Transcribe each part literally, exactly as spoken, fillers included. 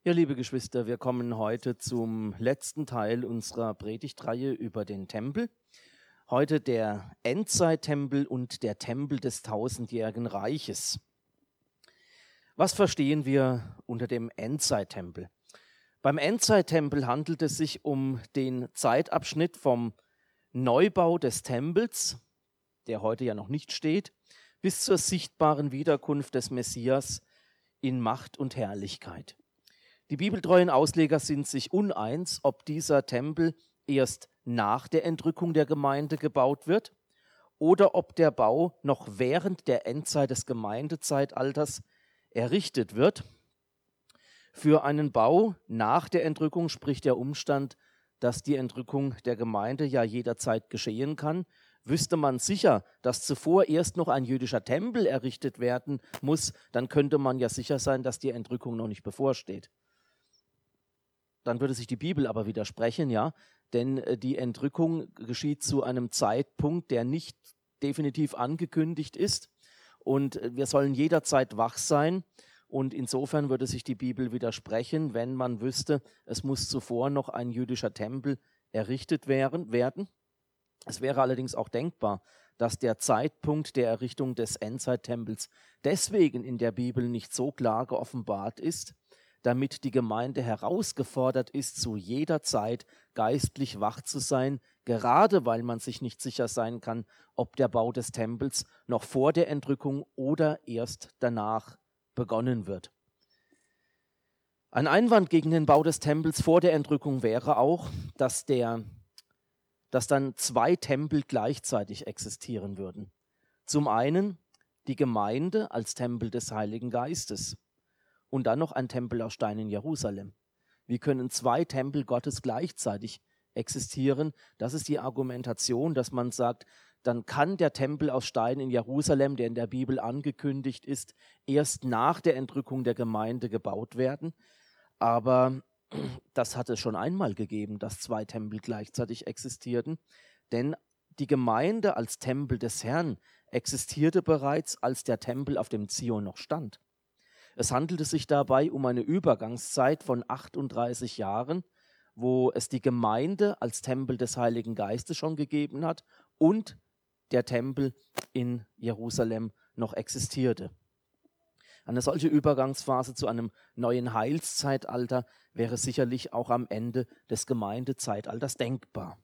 Ja, liebe Geschwister, wir kommen heute zum letzten Teil unserer Predigtreihe über den Tempel. Heute der Endzeittempel und der Tempel des tausendjährigen Reiches. Was verstehen wir unter dem Endzeittempel? Beim Endzeittempel handelt es sich um den Zeitabschnitt vom Neubau des Tempels, der heute ja noch nicht steht, bis zur sichtbaren Wiederkunft des Messias in Macht und Herrlichkeit. Die bibeltreuen Ausleger sind sich uneins, ob dieser Tempel erst nach der Entrückung der Gemeinde gebaut wird oder ob der Bau noch während der Endzeit des Gemeindezeitalters errichtet wird. Für einen Bau nach der Entrückung spricht der Umstand, dass die Entrückung der Gemeinde ja jederzeit geschehen kann. Wüsste man sicher, dass zuvor erst noch ein jüdischer Tempel errichtet werden muss, dann könnte man ja sicher sein, dass die Entrückung noch nicht bevorsteht. Dann würde sich die Bibel aber widersprechen, ja, denn die Entrückung geschieht zu einem Zeitpunkt, der nicht definitiv angekündigt ist und wir sollen jederzeit wach sein und insofern würde sich die Bibel widersprechen, wenn man wüsste, es muss zuvor noch ein jüdischer Tempel errichtet werden. Es wäre allerdings auch denkbar, dass der Zeitpunkt der Errichtung des Endzeittempels deswegen in der Bibel nicht so klar geoffenbart ist, damit die Gemeinde herausgefordert ist, zu jeder Zeit geistlich wach zu sein, gerade weil man sich nicht sicher sein kann, ob der Bau des Tempels noch vor der Entrückung oder erst danach begonnen wird. Ein Einwand gegen den Bau des Tempels vor der Entrückung wäre auch, dass, der, dass dann zwei Tempel gleichzeitig existieren würden. Zum einen die Gemeinde als Tempel des Heiligen Geistes. Und dann noch ein Tempel aus Stein in Jerusalem. Wie können zwei Tempel Gottes gleichzeitig existieren? Das ist die Argumentation, dass man sagt, dann kann der Tempel aus Stein in Jerusalem, der in der Bibel angekündigt ist, erst nach der Entrückung der Gemeinde gebaut werden. Aber das hat es schon einmal gegeben, dass zwei Tempel gleichzeitig existierten. Denn die Gemeinde als Tempel des Herrn existierte bereits, als der Tempel auf dem Zion noch stand. Es handelte sich dabei um eine Übergangszeit von achtunddreißig Jahren, wo es die Gemeinde als Tempel des Heiligen Geistes schon gegeben hat und der Tempel in Jerusalem noch existierte. Eine solche Übergangsphase zu einem neuen Heilszeitalter wäre sicherlich auch am Ende des Gemeindezeitalters denkbar.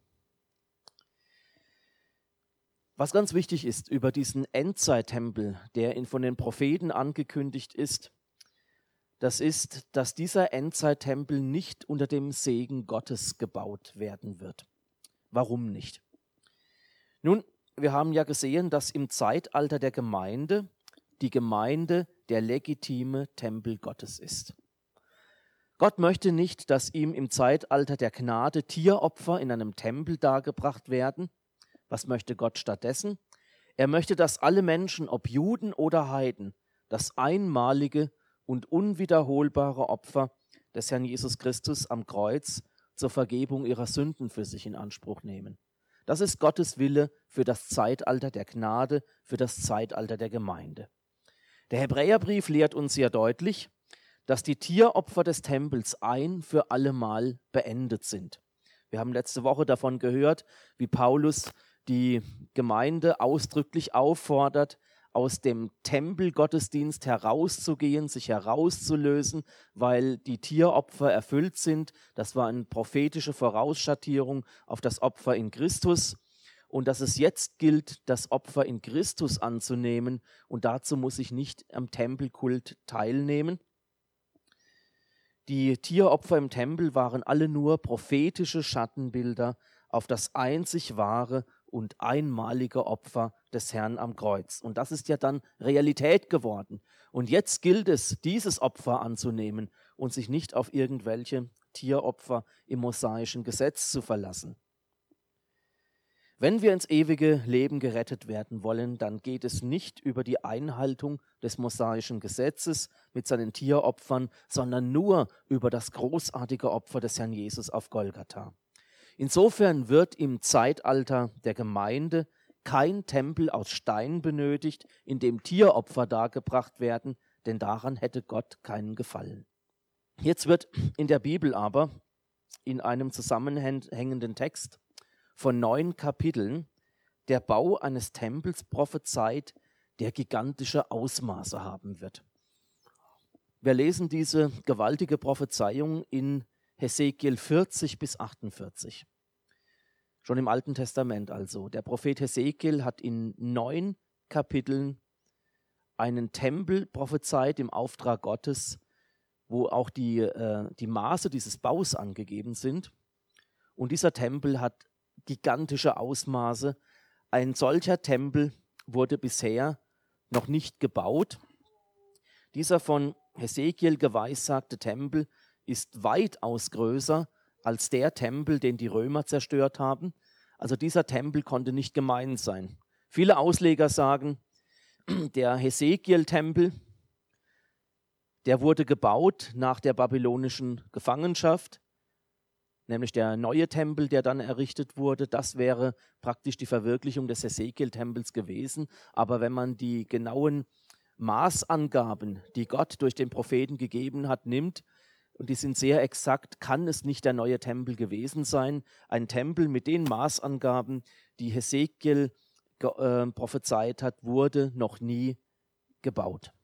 Was ganz wichtig ist über diesen Endzeittempel, der in von den Propheten angekündigt ist, das ist, dass dieser Endzeittempel nicht unter dem Segen Gottes gebaut werden wird. Warum nicht? Nun, wir haben ja gesehen, dass im Zeitalter der Gemeinde die Gemeinde der legitime Tempel Gottes ist. Gott möchte nicht, dass ihm im Zeitalter der Gnade Tieropfer in einem Tempel dargebracht werden. Was möchte Gott stattdessen? Er möchte, dass alle Menschen, ob Juden oder Heiden, das einmalige und unwiederholbare Opfer des Herrn Jesus Christus am Kreuz zur Vergebung ihrer Sünden für sich in Anspruch nehmen. Das ist Gottes Wille für das Zeitalter der Gnade, für das Zeitalter der Gemeinde. Der Hebräerbrief lehrt uns sehr deutlich, dass die Tieropfer des Tempels ein für allemal beendet sind. Wir haben letzte Woche davon gehört, wie Paulus die Gemeinde ausdrücklich auffordert, aus dem Tempelgottesdienst herauszugehen, sich herauszulösen, weil die Tieropfer erfüllt sind. Das war eine prophetische Vorausschattierung auf das Opfer in Christus und dass es jetzt gilt, das Opfer in Christus anzunehmen und dazu muss ich nicht am Tempelkult teilnehmen. Die Tieropfer im Tempel waren alle nur prophetische Schattenbilder auf das einzig wahre und einmalige Opfer des Herrn am Kreuz. Und das ist ja dann Realität geworden. Und jetzt gilt es, dieses Opfer anzunehmen und sich nicht auf irgendwelche Tieropfer im mosaischen Gesetz zu verlassen. Wenn wir ins ewige Leben gerettet werden wollen, dann geht es nicht über die Einhaltung des mosaischen Gesetzes mit seinen Tieropfern, sondern nur über das großartige Opfer des Herrn Jesus auf Golgatha. Insofern wird im Zeitalter der Gemeinde kein Tempel aus Stein benötigt, in dem Tieropfer dargebracht werden, denn daran hätte Gott keinen Gefallen. Jetzt wird in der Bibel aber in einem zusammenhängenden Text von neun Kapiteln der Bau eines Tempels prophezeit, der gigantische Ausmaße haben wird. Wir lesen diese gewaltige Prophezeiung in Hesekiel vierzig bis achtundvierzig. Schon im Alten Testament also. Der Prophet Hesekiel hat in neun Kapiteln einen Tempel prophezeit im Auftrag Gottes, wo auch die, äh, die Maße dieses Baus angegeben sind. Und dieser Tempel hat gigantische Ausmaße. Ein solcher Tempel wurde bisher noch nicht gebaut. Dieser von Hesekiel geweissagte Tempel ist weitaus größer als der Tempel, den die Römer zerstört haben. Also dieser Tempel konnte nicht gemein sein. Viele Ausleger sagen, der Hesekiel-Tempel, der wurde gebaut nach der babylonischen Gefangenschaft, nämlich der neue Tempel, der dann errichtet wurde. Das wäre praktisch die Verwirklichung des Hesekiel-Tempels gewesen. Aber wenn man die genauen Maßangaben, die Gott durch den Propheten gegeben hat, nimmt, und die sind sehr exakt, kann es nicht der neue Tempel gewesen sein. Ein Tempel mit den Maßangaben, die Hesekiel äh, prophezeit hat, wurde noch nie gebaut.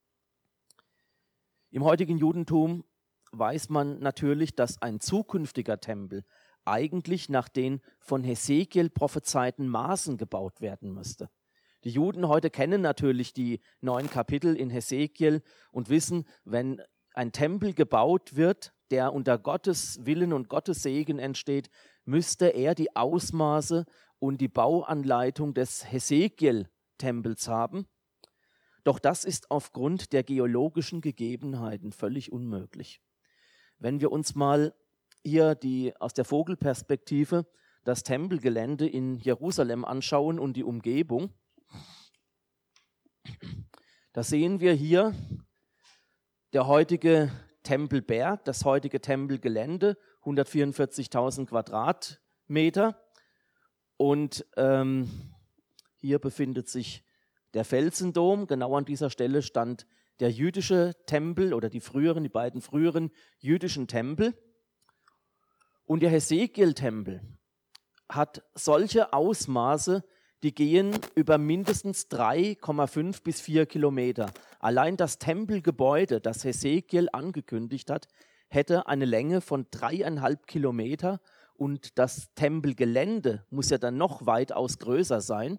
Im heutigen Judentum weiß man natürlich, dass ein zukünftiger Tempel eigentlich nach den von Hesekiel prophezeiten Maßen gebaut werden müsste. Die Juden heute kennen natürlich die neun Kapitel in Hesekiel und wissen, wenn ein Tempel gebaut wird, der unter Gottes Willen und Gottes Segen entsteht, müsste er die Ausmaße und die Bauanleitung des Hesekiel-Tempels haben. Doch das ist aufgrund der geologischen Gegebenheiten völlig unmöglich. Wenn wir uns mal hier die, aus der Vogelperspektive das Tempelgelände in Jerusalem anschauen und die Umgebung, da sehen wir hier der heutige Tempelberg, das heutige Tempelgelände, hundertvierundvierzigtausend Quadratmeter. Und ähm, hier befindet sich der Felsendom. Genau an dieser Stelle stand der jüdische Tempel oder die früheren, die beiden früheren jüdischen Tempel. Und der Hesekiel-Tempel hat solche Ausmaße, die gehen über mindestens drei Komma fünf bis vier Kilometer. Allein das Tempelgebäude, das Hesekiel angekündigt hat, hätte eine Länge von dreieinhalb Kilometer und das Tempelgelände muss ja dann noch weitaus größer sein.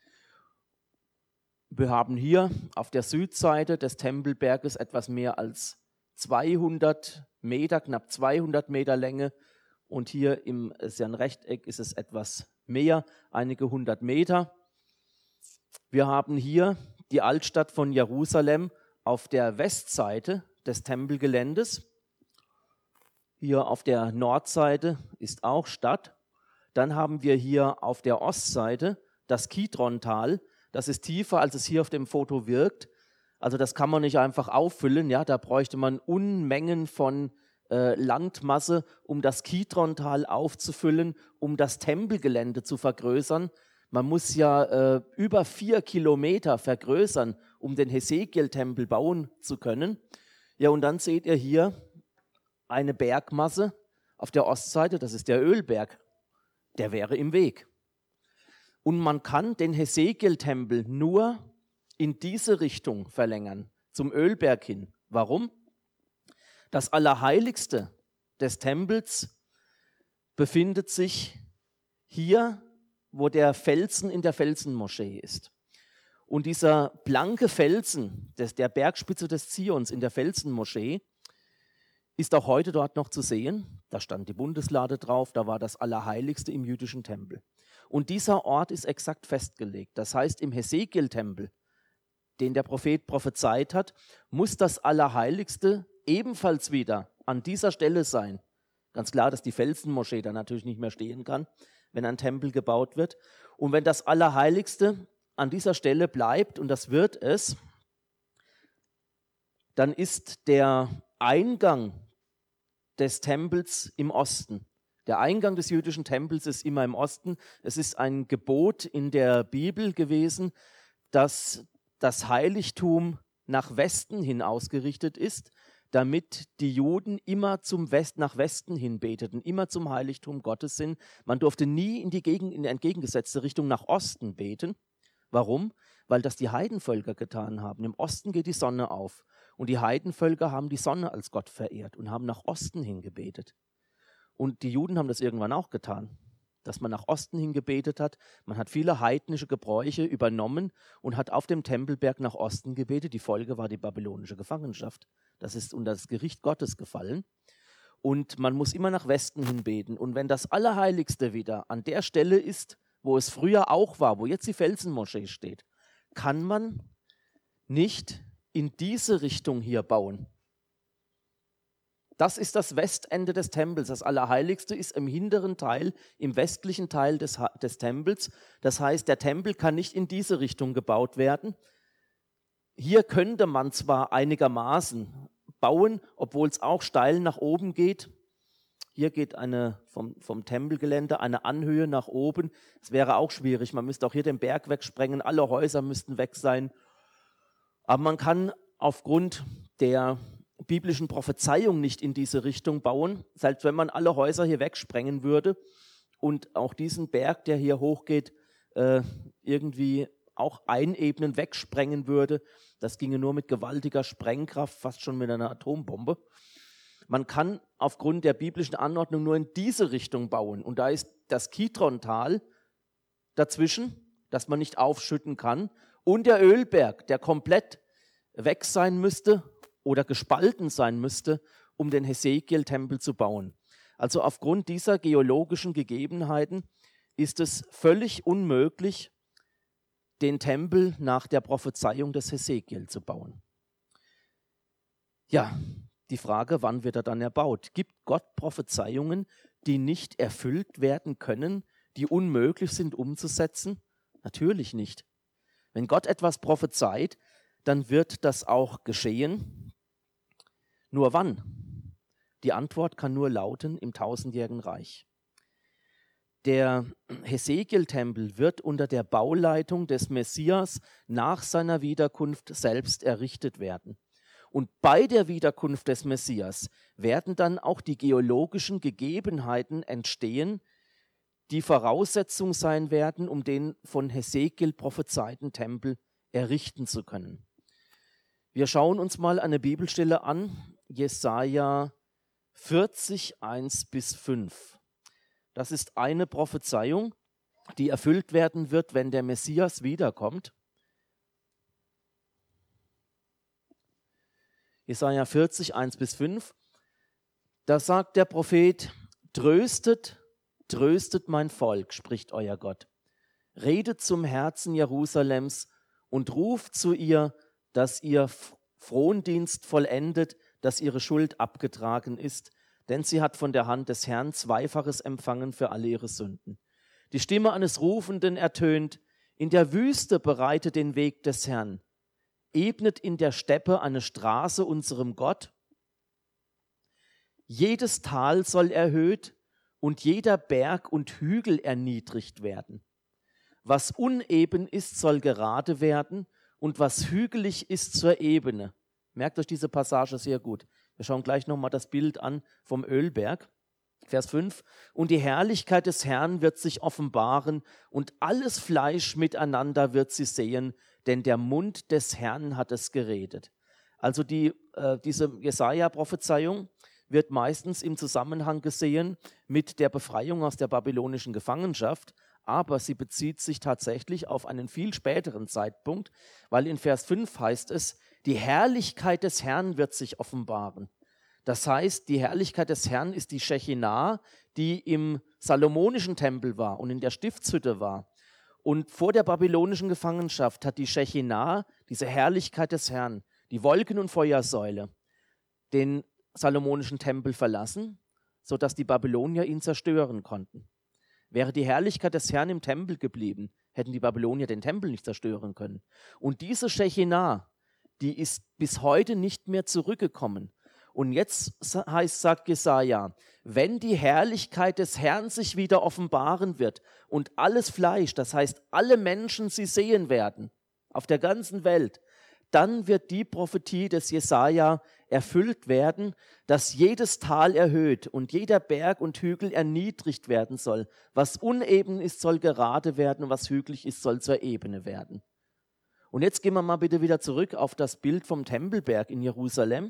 Wir haben hier auf der Südseite des Tempelberges etwas mehr als zweihundert Meter, knapp zweihundert Meter Länge. Und hier im ist ja ein Rechteck, ist es etwas mehr, einige hundert Meter. Wir haben hier die Altstadt von Jerusalem auf der Westseite des Tempelgeländes. Hier auf der Nordseite ist auch Stadt. Dann haben wir hier auf der Ostseite das Kidron-Tal. Das ist tiefer, als es hier auf dem Foto wirkt. Also das kann man nicht einfach auffüllen. Ja, da bräuchte man Unmengen von äh, Landmasse, um das Kidron-Tal aufzufüllen, um das Tempelgelände zu vergrößern. Man muss ja äh, über vier Kilometer vergrößern, um den Hesekiel-Tempel bauen zu können. Ja, und dann seht ihr hier eine Bergmasse auf der Ostseite, das ist der Ölberg. Der wäre im Weg. Und man kann den Hesekiel-Tempel nur in diese Richtung verlängern, zum Ölberg hin. Warum? Das Allerheiligste des Tempels befindet sich hier, wo der Felsen in der Felsenmoschee ist. Und dieser blanke Felsen des, der Bergspitze des Zions in der Felsenmoschee ist auch heute dort noch zu sehen. Da stand die Bundeslade drauf, da war das Allerheiligste im jüdischen Tempel. Und dieser Ort ist exakt festgelegt. Das heißt, im Hesekiel-Tempel, den der Prophet prophezeit hat, muss das Allerheiligste ebenfalls wieder an dieser Stelle sein. Ganz klar, dass die Felsenmoschee da natürlich nicht mehr stehen kann, wenn ein Tempel gebaut wird. Und wenn das Allerheiligste an dieser Stelle bleibt, und das wird es, dann ist der Eingang des Tempels im Osten. Der Eingang des jüdischen Tempels ist immer im Osten. Es ist ein Gebot in der Bibel gewesen, dass das Heiligtum nach Westen hin ausgerichtet ist. damit die Juden immer zum West, nach Westen hin beteten, immer zum Heiligtum Gottes sind. Man durfte nie in die, Gegen, in die entgegengesetzte Richtung nach Osten beten. Warum? Weil das die Heidenvölker getan haben. Im Osten geht die Sonne auf und die Heidenvölker haben die Sonne als Gott verehrt und haben nach Osten hin gebetet. Und die Juden haben das irgendwann auch getan, dass man nach Osten hin gebetet hat. Man hat viele heidnische Gebräuche übernommen und hat auf dem Tempelberg nach Osten gebetet. Die Folge war die babylonische Gefangenschaft. Das ist unter das Gericht Gottes gefallen. Und man muss immer nach Westen hin beten. Und wenn das Allerheiligste wieder an der Stelle ist, wo es früher auch war, wo jetzt die Felsenmoschee steht, kann man nicht in diese Richtung hier bauen. Das ist das Westende des Tempels. Das Allerheiligste ist im hinteren Teil, im westlichen Teil des, des Tempels. Das heißt, der Tempel kann nicht in diese Richtung gebaut werden. Hier könnte man zwar einigermaßen bauen, obwohl es auch steil nach oben geht. Hier geht eine vom, vom Tempelgelände eine Anhöhe nach oben. Es wäre auch schwierig. Man müsste auch hier den Berg wegsprengen. Alle Häuser müssten weg sein. Aber man kann aufgrund der biblischen Prophezeiung nicht in diese Richtung bauen, selbst wenn man alle Häuser hier wegsprengen würde und auch diesen Berg, der hier hochgeht, äh, irgendwie auch einebnen, wegsprengen würde. Das ginge nur mit gewaltiger Sprengkraft, fast schon mit einer Atombombe. Man kann aufgrund der biblischen Anordnung nur in diese Richtung bauen und da ist das Kidron-Tal dazwischen, das man nicht aufschütten kann, und der Ölberg, der komplett weg sein müsste oder gespalten sein müsste, um den Hesekiel-Tempel zu bauen. Also aufgrund dieser geologischen Gegebenheiten ist es völlig unmöglich, den Tempel nach der Prophezeiung des Hesekiel zu bauen. Ja, die Frage, wann wird er dann erbaut? Gibt Gott Prophezeiungen, die nicht erfüllt werden können, die unmöglich sind umzusetzen? Natürlich nicht. Wenn Gott etwas prophezeit, dann wird das auch geschehen. Nur wann? Die Antwort kann nur lauten, im tausendjährigen Reich. Der Hesekiel-Tempel wird unter der Bauleitung des Messias nach seiner Wiederkunft selbst errichtet werden. Und bei der Wiederkunft des Messias werden dann auch die geologischen Gegebenheiten entstehen, die Voraussetzung sein werden, um den von Hesekiel prophezeiten Tempel errichten zu können. Wir schauen uns mal eine Bibelstelle an, Jesaja vierzig, eins bis fünf. Das ist eine Prophezeiung, die erfüllt werden wird, wenn der Messias wiederkommt. Jesaja vierzig, eins bis fünf. Da sagt der Prophet: Tröstet, tröstet mein Volk, spricht euer Gott. Redet zum Herzen Jerusalems und ruft zu ihr, dass ihr Frondienst vollendet, dass ihre Schuld abgetragen ist, denn sie hat von der Hand des Herrn Zweifaches empfangen für alle ihre Sünden. Die Stimme eines Rufenden ertönt: In der Wüste bereitet den Weg des Herrn, ebnet in der Steppe eine Straße unserem Gott. Jedes Tal soll erhöht und jeder Berg und Hügel erniedrigt werden. Was uneben ist, soll gerade werden, und was hügelig ist, zur Ebene. Merkt euch diese Passage sehr gut. Wir schauen gleich nochmal das Bild an vom Ölberg. Vers fünf. Und die Herrlichkeit des Herrn wird sich offenbaren, und alles Fleisch miteinander wird sie sehen, denn der Mund des Herrn hat es geredet. Also die, äh, diese Jesaja-Prophezeiung wird meistens im Zusammenhang gesehen mit der Befreiung aus der babylonischen Gefangenschaft, aber sie bezieht sich tatsächlich auf einen viel späteren Zeitpunkt, weil in Vers fünf heißt es, die Herrlichkeit des Herrn wird sich offenbaren. Das heißt, die Herrlichkeit des Herrn ist die Schechinah, die im salomonischen Tempel war und in der Stiftshütte war. Und vor der babylonischen Gefangenschaft hat die Schechinah, diese Herrlichkeit des Herrn, die Wolken- und Feuersäule, den salomonischen Tempel verlassen, sodass die Babylonier ihn zerstören konnten. Wäre die Herrlichkeit des Herrn im Tempel geblieben, hätten die Babylonier den Tempel nicht zerstören können. Und diese Schechinah, die ist bis heute nicht mehr zurückgekommen. Und jetzt heißt, sagt Jesaja, wenn die Herrlichkeit des Herrn sich wieder offenbaren wird und alles Fleisch, das heißt alle Menschen sie sehen werden, auf der ganzen Welt, dann wird die Prophetie des Jesaja erfüllt werden, dass jedes Tal erhöht und jeder Berg und Hügel erniedrigt werden soll. Was uneben ist, soll gerade werden und was hügelig ist, soll zur Ebene werden. Und jetzt gehen wir mal bitte wieder zurück auf das Bild vom Tempelberg in Jerusalem.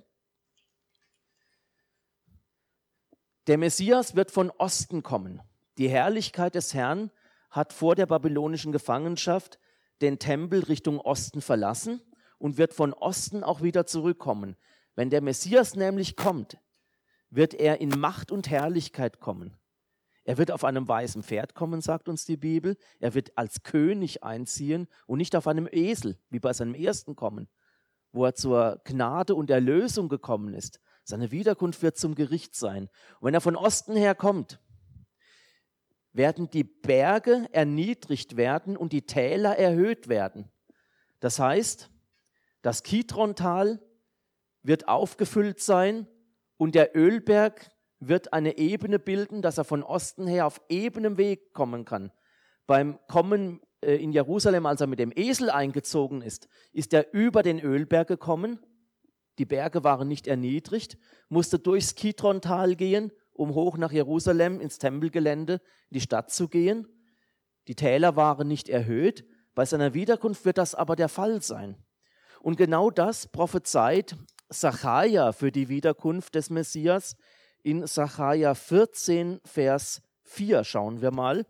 Der Messias wird von Osten kommen. Die Herrlichkeit des Herrn hat vor der babylonischen Gefangenschaft den Tempel Richtung Osten verlassen und wird von Osten auch wieder zurückkommen. Wenn der Messias nämlich kommt, wird er in Macht und Herrlichkeit kommen. Er wird auf einem weißen Pferd kommen, sagt uns die Bibel. Er wird als König einziehen und nicht auf einem Esel, wie bei seinem ersten Kommen, wo er zur Gnade und Erlösung gekommen ist. Seine Wiederkunft wird zum Gericht sein. Und wenn er von Osten her kommt, werden die Berge erniedrigt werden und die Täler erhöht werden. Das heißt, das Kidrontal wird aufgefüllt sein und der Ölberg wird eine Ebene bilden, dass er von Osten her auf ebenem Weg kommen kann. Beim Kommen äh, in Jerusalem, als er mit dem Esel eingezogen ist, ist er über den Ölberg gekommen. Die Berge waren nicht erniedrigt, musste durchs Kidrontal gehen, um hoch nach Jerusalem ins Tempelgelände, in die Stadt zu gehen. Die Täler waren nicht erhöht. Bei seiner Wiederkunft wird das aber der Fall sein. Und genau das prophezeit Sacharja für die Wiederkunft des Messias. In Sacharja vierzehn, Vers vier schauen wir mal.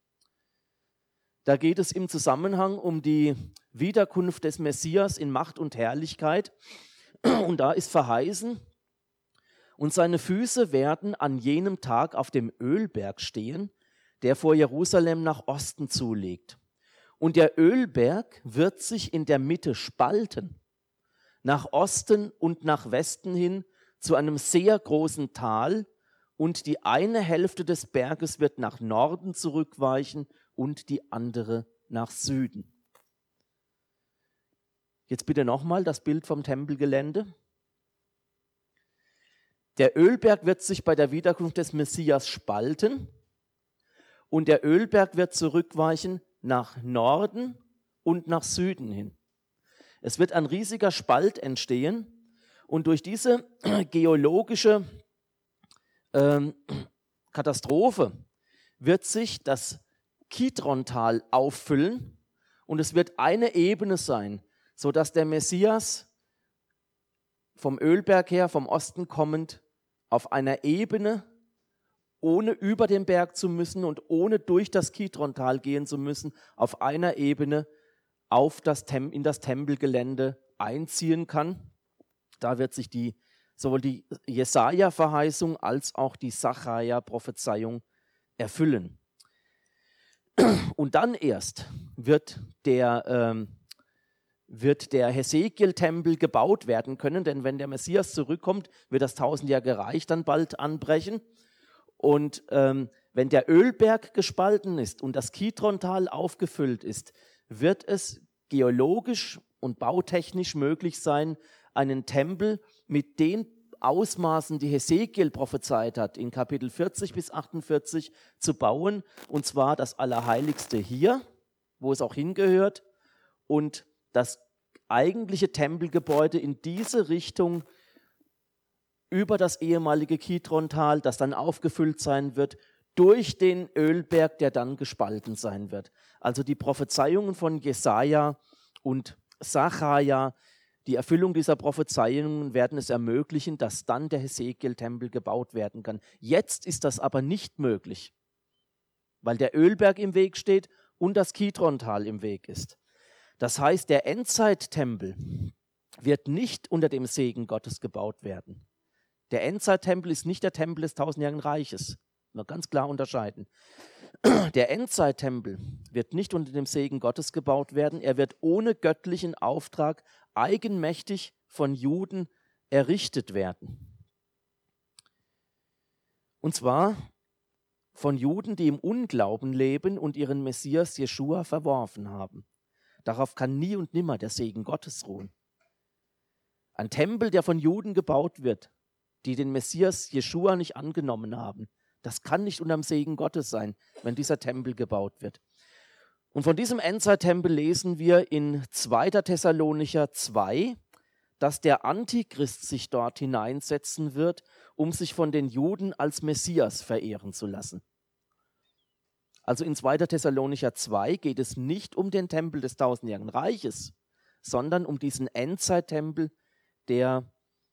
Da geht es im Zusammenhang um die Wiederkunft des Messias in Macht und Herrlichkeit. Und da ist verheißen, und seine Füße werden an jenem Tag auf dem Ölberg stehen, der vor Jerusalem nach Osten zulegt. Und der Ölberg wird sich in der Mitte spalten, nach Osten und nach Westen hin zu einem sehr großen Tal, und die eine Hälfte des Berges wird nach Norden zurückweichen und die andere nach Süden. Jetzt bitte nochmal das Bild vom Tempelgelände. Der Ölberg wird sich bei der Wiederkunft des Messias spalten und der Ölberg wird zurückweichen nach Norden und nach Süden hin. Es wird ein riesiger Spalt entstehen und durch diese geologische ähm, Katastrophe wird sich das Kidrontal auffüllen und es wird eine Ebene sein, sodass der Messias vom Ölberg her, vom Osten kommend, auf einer Ebene, ohne über den Berg zu müssen und ohne durch das Kidrontal gehen zu müssen, auf einer Ebene auf das Tem- in das Tempelgelände einziehen kann. Da wird sich die, sowohl die Jesaja-Verheißung als auch die Sacharja-Prophezeiung erfüllen. Und dann erst wird der ähm, wird der Hesekiel-Tempel gebaut werden können, denn wenn der Messias zurückkommt, wird das tausendjährige Reich dann bald anbrechen. Und ähm, wenn der Ölberg gespalten ist und das Kidrontal aufgefüllt ist, wird es geologisch und bautechnisch möglich sein, einen Tempel mit den Ausmaßen, die Hesekiel prophezeit hat, in Kapitel vierzig bis achtundvierzig zu bauen, und zwar das Allerheiligste hier, wo es auch hingehört, und das eigentliche Tempelgebäude in diese Richtung über das ehemalige Kidrontal, das dann aufgefüllt sein wird, durch den Ölberg, der dann gespalten sein wird. Also die Prophezeiungen von Jesaja und Sacharja, die Erfüllung dieser Prophezeiungen werden es ermöglichen, dass dann der Hesekiel-Tempel gebaut werden kann. Jetzt ist das aber nicht möglich, weil der Ölberg im Weg steht und das Kidrontal im Weg ist. Das heißt, der Endzeittempel wird nicht unter dem Segen Gottes gebaut werden. Der Endzeittempel ist nicht der Tempel des tausendjährigen Reiches. Mal ganz klar unterscheiden. Der Endzeittempel wird nicht unter dem Segen Gottes gebaut werden. Er wird ohne göttlichen Auftrag eigenmächtig von Juden errichtet werden. Und zwar von Juden, die im Unglauben leben und ihren Messias Jeschua verworfen haben. Darauf kann nie und nimmer der Segen Gottes ruhen. Ein Tempel, der von Juden gebaut wird, die den Messias Jeschua nicht angenommen haben, das kann nicht unter dem Segen Gottes sein, wenn dieser Tempel gebaut wird. Und von diesem Endzeittempel lesen wir in zweiter Thessalonicher zwei, dass der Antichrist sich dort hineinsetzen wird, um sich von den Juden als Messias verehren zu lassen. Also in zweiter Thessalonicher zwei geht es nicht um den Tempel des tausendjährigen Reiches, sondern um diesen Endzeittempel, der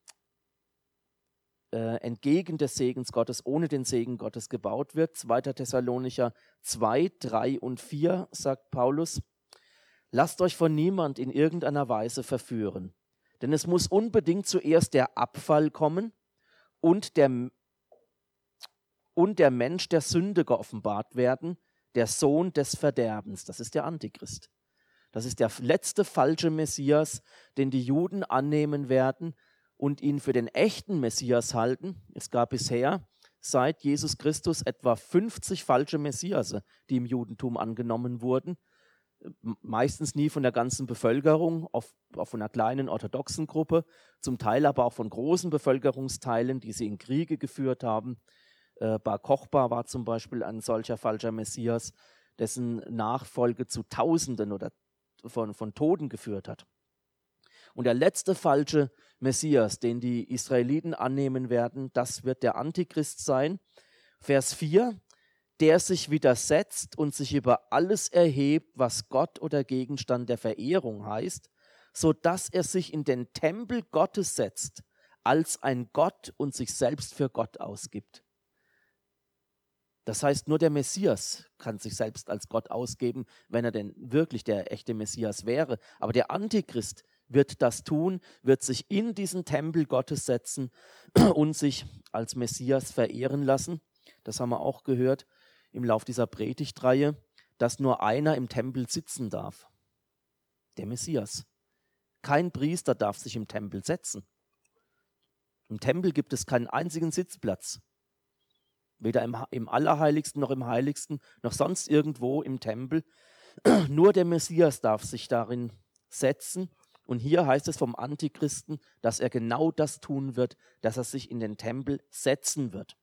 äh, entgegen des Segens Gottes, ohne den Segen Gottes gebaut wird. zweiter Thessalonicher zwei, drei und vier sagt Paulus: Lasst euch von niemand in irgendeiner Weise verführen, denn es muss unbedingt zuerst der Abfall kommen und der, und der Mensch der Sünde geoffenbart werden, der Sohn des Verderbens. Das ist der Antichrist. Das ist der letzte falsche Messias, den die Juden annehmen werden und ihn für den echten Messias halten. Es gab bisher seit Jesus Christus etwa fünfzig falsche Messiase, die im Judentum angenommen wurden. Meistens nie von der ganzen Bevölkerung, auf, auf von einer kleinen orthodoxen Gruppe, zum Teil aber auch von großen Bevölkerungsteilen, die sie in Kriege geführt haben. Äh, Bar Kochba war zum Beispiel ein solcher falscher Messias, dessen Nachfolge zu Tausenden oder von, von Toten geführt hat. Und der letzte falsche Messias, den die Israeliten annehmen werden, das wird der Antichrist sein. Vers vier: Der sich widersetzt und sich über alles erhebt, was Gott oder Gegenstand der Verehrung heißt, so dass er sich in den Tempel Gottes setzt, als ein Gott und sich selbst für Gott ausgibt. Das heißt, nur der Messias kann sich selbst als Gott ausgeben, wenn er denn wirklich der echte Messias wäre. Aber der Antichrist wird das tun, wird sich in diesen Tempel Gottes setzen und sich als Messias verehren lassen. Das haben wir auch gehört im Lauf dieser Predigtreihe, dass nur einer im Tempel sitzen darf. Der Messias. Kein Priester darf sich im Tempel setzen. Im Tempel gibt es keinen einzigen Sitzplatz. Weder im, im Allerheiligsten noch im Heiligsten, noch sonst irgendwo im Tempel. Nur der Messias darf sich darin setzen. Und hier heißt es vom Antichristen, dass er genau das tun wird, dass er sich in den Tempel setzen wird.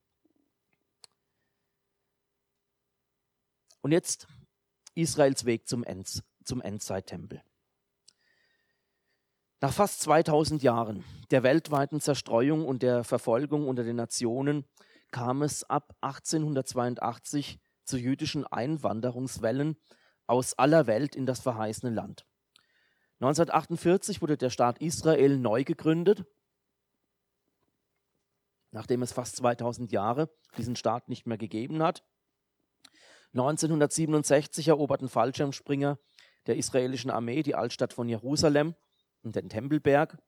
Und jetzt Israels Weg zum, End, zum Endzeittempel. Nach fast zweitausend Jahren der weltweiten Zerstreuung und der Verfolgung unter den Nationen kam es ab achtzehnhundertzweiundachtzig zu jüdischen Einwanderungswellen aus aller Welt in das verheißene Land. neunzehnhundertachtundvierzig wurde der Staat Israel neu gegründet, nachdem es fast zweitausend Jahre diesen Staat nicht mehr gegeben hat. neunzehnhundertsiebenundsechzig eroberten Fallschirmspringer der israelischen Armee die Altstadt von Jerusalem und den Tempelberg.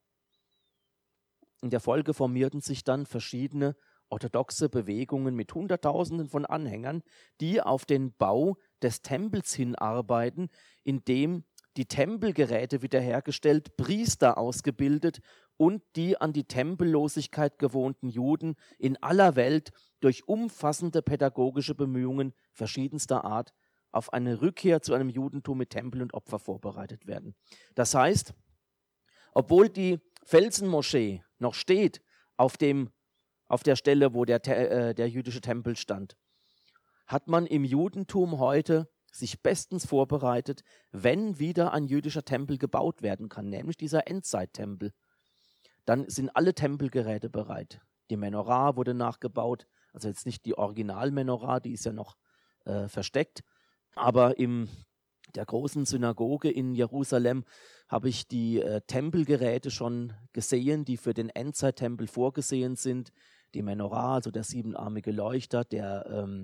In der Folge formierten sich dann verschiedene orthodoxe Bewegungen mit Hunderttausenden von Anhängern, die auf den Bau des Tempels hinarbeiten, indem die Tempelgeräte wiederhergestellt, Priester ausgebildet und die an die Tempellosigkeit gewohnten Juden in aller Welt durch umfassende pädagogische Bemühungen verschiedenster Art auf eine Rückkehr zu einem Judentum mit Tempel und Opfer vorbereitet werden. Das heißt, obwohl die Felsenmoschee noch steht auf, dem, auf der Stelle, wo der, äh, der jüdische Tempel stand, hat man im Judentum heute sich bestens vorbereitet, wenn wieder ein jüdischer Tempel gebaut werden kann, nämlich dieser Endzeittempel. Dann sind alle Tempelgeräte bereit. Die Menorah wurde nachgebaut, also jetzt nicht die Original-Menorah, die ist ja noch äh, versteckt, aber in der großen Synagoge in Jerusalem habe ich die äh, Tempelgeräte schon gesehen, die für den Endzeittempel vorgesehen sind. Die Menorah, also der siebenarmige Leuchter, der ähm,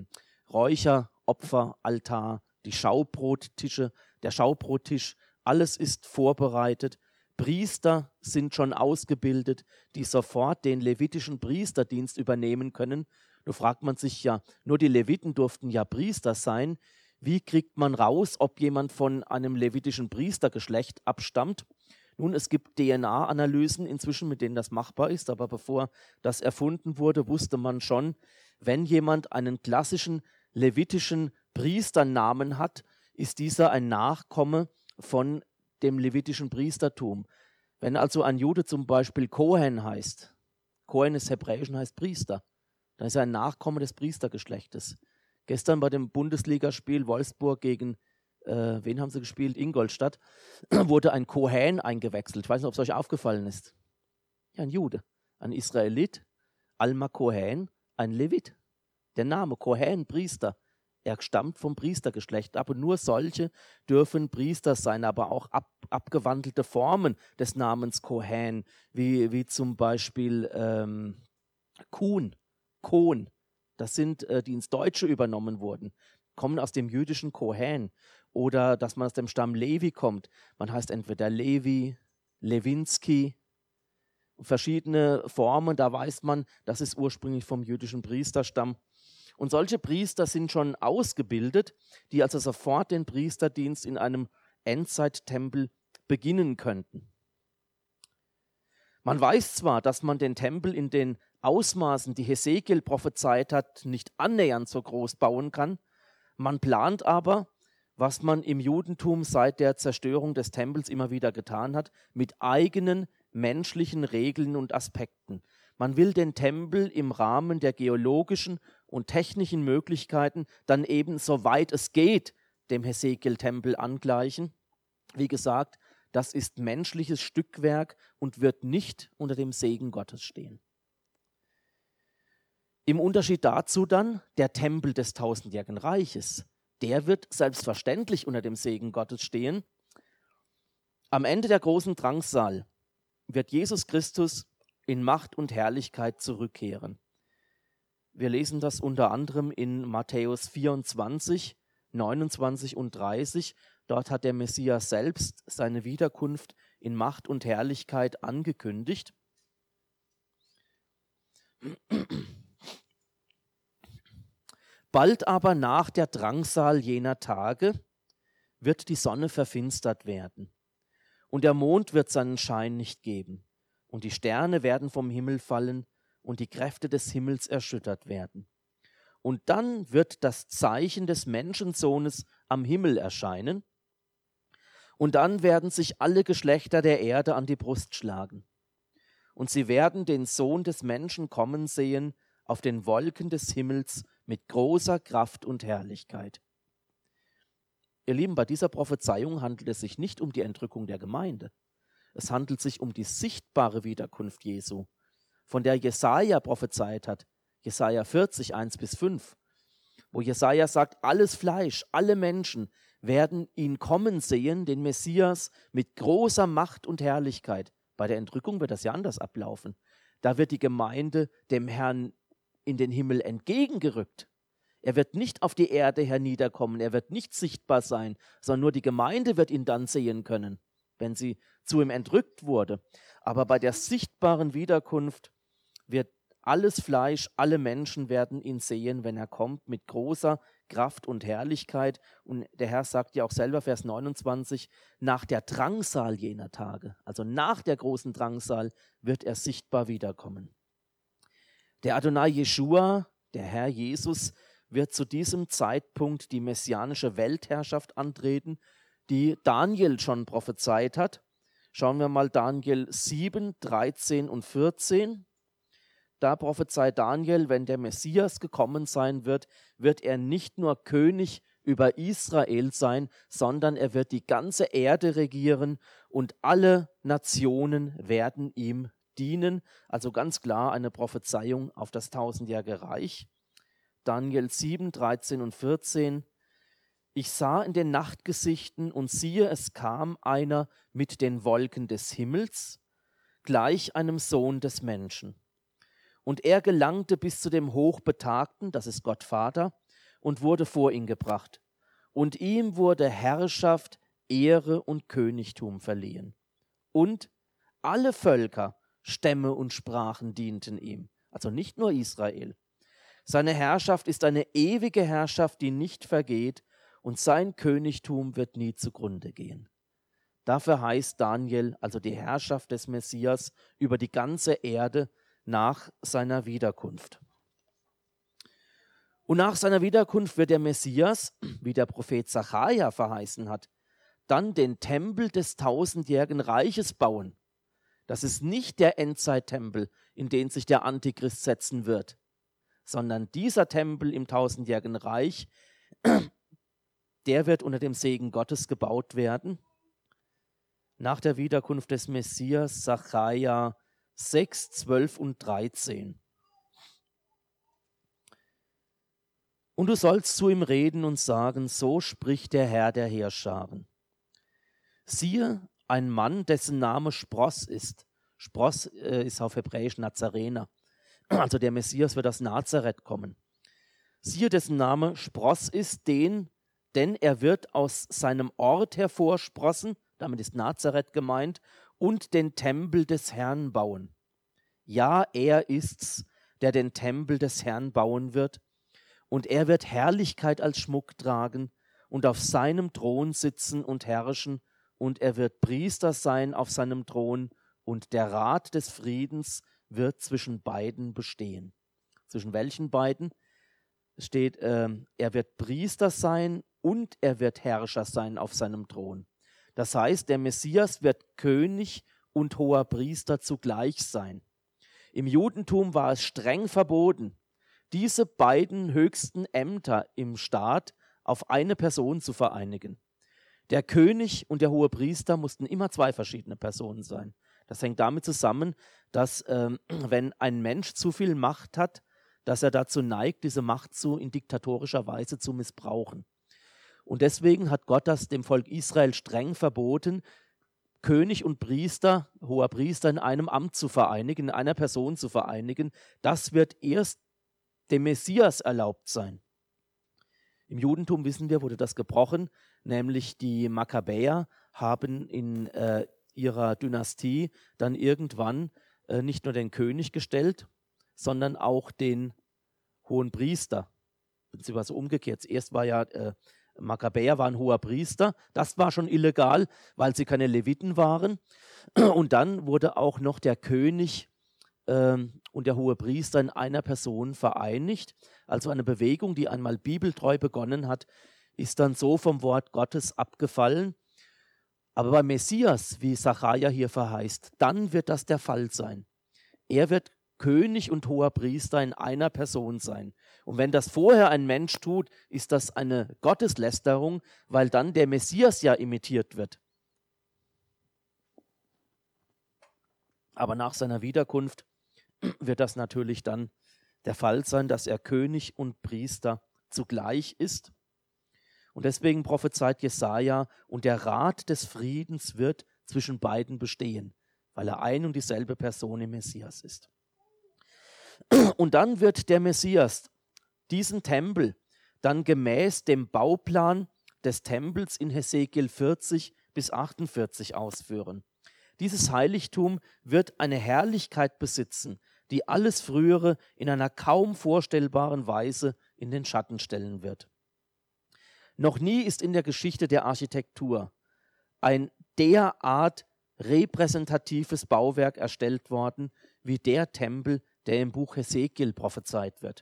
Räucheropferaltar, die Schaubrottische, der Schaubrottisch, alles ist vorbereitet. Priester sind schon ausgebildet, die sofort den levitischen Priesterdienst übernehmen können. Nur fragt man sich ja, nur die Leviten durften ja Priester sein. Wie kriegt man raus, ob jemand von einem levitischen Priestergeschlecht abstammt? Nun, es gibt D N A-Analysen inzwischen, mit denen das machbar ist, aber bevor das erfunden wurde, wusste man schon, wenn jemand einen klassischen levitischen Priesternamen hat, ist dieser ein Nachkomme von dem levitischen Priestertum. Wenn also ein Jude zum Beispiel Kohen heißt, Kohen ist hebräisch und heißt Priester, dann ist er ein Nachkomme des Priestergeschlechtes. Gestern bei dem Bundesligaspiel Wolfsburg gegen, äh, wen haben sie gespielt? Ingolstadt, wurde ein Kohen eingewechselt. Ich weiß nicht, ob es euch aufgefallen ist. Ja, ein Jude, ein Israelit, Alma Kohen, ein Levit. Der Name Kohen, Priester, er stammt vom Priestergeschlecht ab und nur solche dürfen Priester sein, aber auch ab, abgewandelte Formen des Namens Kohen, wie, wie zum Beispiel ähm, Kuhn, Kohn, das sind äh, die ins Deutsche übernommen wurden, kommen aus dem jüdischen Kohen, oder dass man aus dem Stamm Levi kommt. Man heißt entweder Levi, Lewinski, verschiedene Formen, da weiß man, das ist ursprünglich vom jüdischen Priesterstamm. Und solche Priester sind schon ausgebildet, die also sofort den Priesterdienst in einem Endzeittempel beginnen könnten. Man weiß zwar, dass man den Tempel in den Ausmaßen, die Hesekiel prophezeit hat, nicht annähernd so groß bauen kann. Man plant aber, was man im Judentum seit der Zerstörung des Tempels immer wieder getan hat, mit eigenen menschlichen Regeln und Aspekten. Man will den Tempel im Rahmen der geologischen und technischen Möglichkeiten dann eben, soweit es geht, dem Hesekiel-Tempel angleichen. Wie gesagt, das ist menschliches Stückwerk und wird nicht unter dem Segen Gottes stehen. Im Unterschied dazu dann der Tempel des tausendjährigen Reiches. Der wird selbstverständlich unter dem Segen Gottes stehen. Am Ende der großen Drangsal wird Jesus Christus in Macht und Herrlichkeit zurückkehren. Wir lesen das unter anderem in Matthäus vierundzwanzig, neunundzwanzig und dreißig. Dort hat der Messias selbst seine Wiederkunft in Macht und Herrlichkeit angekündigt. Bald aber nach der Drangsal jener Tage wird die Sonne verfinstert werden und der Mond wird seinen Schein nicht geben und die Sterne werden vom Himmel fallen und die Kräfte des Himmels erschüttert werden. Und dann wird das Zeichen des Menschensohnes am Himmel erscheinen und dann werden sich alle Geschlechter der Erde an die Brust schlagen und sie werden den Sohn des Menschen kommen sehen auf den Wolken des Himmels mit großer Kraft und Herrlichkeit. Ihr Lieben, bei dieser Prophezeiung handelt es sich nicht um die Entrückung der Gemeinde. Es handelt sich um die sichtbare Wiederkunft Jesu, von der Jesaja prophezeit hat, Jesaja vierzig, eins bis fünf, wo Jesaja sagt, alles Fleisch, alle Menschen werden ihn kommen sehen, den Messias, mit großer Macht und Herrlichkeit. Bei der Entrückung wird das ja anders ablaufen. Da wird die Gemeinde dem Herrn in den Himmel entgegengerückt. Er wird nicht auf die Erde herniederkommen, er wird nicht sichtbar sein, sondern nur die Gemeinde wird ihn dann sehen können, wenn sie zu ihm entrückt wurde. Aber bei der sichtbaren Wiederkunft wird alles Fleisch, alle Menschen werden ihn sehen, wenn er kommt, mit großer Kraft und Herrlichkeit. Und der Herr sagt ja auch selber, Vers neunundzwanzig, nach der Drangsal jener Tage, also nach der großen Drangsal, wird er sichtbar wiederkommen. Der Adonai Jeschua, der Herr Jesus, wird zu diesem Zeitpunkt die messianische Weltherrschaft antreten, die Daniel schon prophezeit hat. Schauen wir mal Daniel sieben, dreizehn und vierzehn. Da prophezeit Daniel, wenn der Messias gekommen sein wird, wird er nicht nur König über Israel sein, sondern er wird die ganze Erde regieren und alle Nationen werden ihm dienen. Also ganz klar eine Prophezeiung auf das tausendjährige Reich. Daniel sieben, dreizehn und vierzehn. Ich sah in den Nachtgesichten und siehe, es kam einer mit den Wolken des Himmels, gleich einem Sohn des Menschen. Und er gelangte bis zu dem Hochbetagten, das ist Gott Vater, und wurde vor ihn gebracht. Und ihm wurde Herrschaft, Ehre und Königtum verliehen. Und alle Völker, Stämme und Sprachen dienten ihm, also nicht nur Israel. Seine Herrschaft ist eine ewige Herrschaft, die nicht vergeht, und sein Königtum wird nie zugrunde gehen. Dafür heißt Daniel, also die Herrschaft des Messias über die ganze Erde nach seiner Wiederkunft. Und nach seiner Wiederkunft wird der Messias, wie der Prophet Sacharja verheißen hat, dann den Tempel des tausendjährigen Reiches bauen. Das ist nicht der Endzeittempel, in den sich der Antichrist setzen wird, sondern dieser Tempel im tausendjährigen Reich, der wird unter dem Segen Gottes gebaut werden. Nach der Wiederkunft des Messias, Sacharja sechs, zwölf und dreizehn. Und du sollst zu ihm reden und sagen, so spricht der Herr der Heerscharen. Siehe, ein Mann, dessen Name Spross ist. Spross äh, ist auf Hebräisch Nazarener. Also der Messias wird aus Nazareth kommen. Siehe, dessen Name Spross ist, den, denn er wird aus seinem Ort hervorsprossen, damit ist Nazareth gemeint, und den Tempel des Herrn bauen. Ja, er ist's, der den Tempel des Herrn bauen wird, und er wird Herrlichkeit als Schmuck tragen und auf seinem Thron sitzen und herrschen, und er wird Priester sein auf seinem Thron, und der Rat des Friedens wird zwischen beiden bestehen. Zwischen welchen beiden? Es steht, äh, er wird Priester sein und er wird Herrscher sein auf seinem Thron. Das heißt, der Messias wird König und hoher Priester zugleich sein. Im Judentum war es streng verboten, diese beiden höchsten Ämter im Staat auf eine Person zu vereinigen. Der König und der Hohepriester mussten immer zwei verschiedene Personen sein. Das hängt damit zusammen, dass ähm, wenn ein Mensch zu viel Macht hat, dass er dazu neigt, diese Macht zu, in diktatorischer Weise zu missbrauchen. Und deswegen hat Gott das dem Volk Israel streng verboten, König und Priester, hoher Priester in einem Amt zu vereinigen, in einer Person zu vereinigen. Das wird erst dem Messias erlaubt sein. Im Judentum, wissen wir, wurde das gebrochen, nämlich die Makkabäer haben in äh, ihrer Dynastie dann irgendwann äh, nicht nur den König gestellt, sondern auch den hohen Priester, beziehungsweise umgekehrt. Erst war ja äh, Makkabäer war ein hoher Priester, das war schon illegal, weil sie keine Leviten waren. Und dann wurde auch noch der König ähm, und der hohe Priester in einer Person vereinigt. Also eine Bewegung, die einmal bibeltreu begonnen hat, ist dann so vom Wort Gottes abgefallen. Aber beim Messias, wie Sacharja hier verheißt, dann wird das der Fall sein. Er wird König und hoher Priester in einer Person sein. Und wenn das vorher ein Mensch tut, ist das eine Gotteslästerung, weil dann der Messias ja imitiert wird. Aber nach seiner Wiederkunft wird das natürlich dann der Fall sein, dass er König und Priester zugleich ist. Und deswegen prophezeit Jesaja, und der Rat des Friedens wird zwischen beiden bestehen, weil er ein und dieselbe Person im Messias ist. Und dann wird der Messias diesen Tempel dann gemäß dem Bauplan des Tempels in Hesekiel vierzig bis achtundvierzig ausführen. Dieses Heiligtum wird eine Herrlichkeit besitzen, die alles Frühere in einer kaum vorstellbaren Weise in den Schatten stellen wird. Noch nie ist in der Geschichte der Architektur ein derart repräsentatives Bauwerk erstellt worden, wie der Tempel, der im Buch Hesekiel prophezeit wird.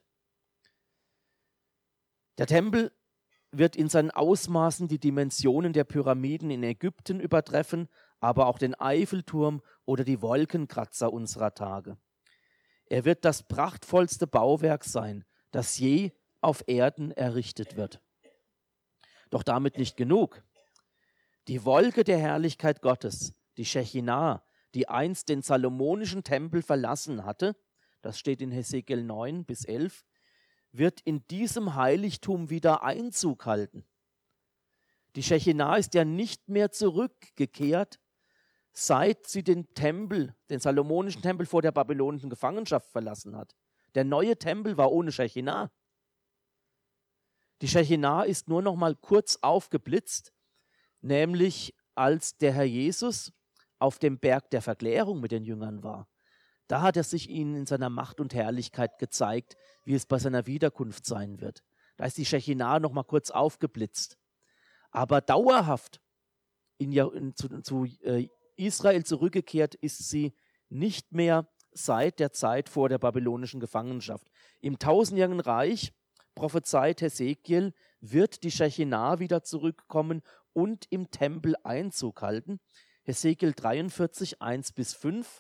Der Tempel wird in seinen Ausmaßen die Dimensionen der Pyramiden in Ägypten übertreffen, aber auch den Eiffelturm oder die Wolkenkratzer unserer Tage. Er wird das prachtvollste Bauwerk sein, das je auf Erden errichtet wird. Doch damit nicht genug. Die Wolke der Herrlichkeit Gottes, die Schechinah, die einst den salomonischen Tempel verlassen hatte, das steht in Hesekiel neun bis elf, wird in diesem Heiligtum wieder Einzug halten. Die Schechinah ist ja nicht mehr zurückgekehrt, seit sie den Tempel, den salomonischen Tempel vor der babylonischen Gefangenschaft verlassen hat. Der neue Tempel war ohne Schechinah. Die Schechinah ist nur noch mal kurz aufgeblitzt, nämlich als der Herr Jesus auf dem Berg der Verklärung mit den Jüngern war. Da hat er sich ihnen in seiner Macht und Herrlichkeit gezeigt, wie es bei seiner Wiederkunft sein wird. Da ist die Schechinah noch mal kurz aufgeblitzt. Aber dauerhaft in, in, zu, zu äh, Israel zurückgekehrt ist sie nicht mehr seit der Zeit vor der babylonischen Gefangenschaft. Im tausendjährigen Reich, prophezeit Hesekiel, wird die Schechinah wieder zurückkommen und im Tempel Einzug halten. Hesekiel dreiundvierzig, eins bis fünf.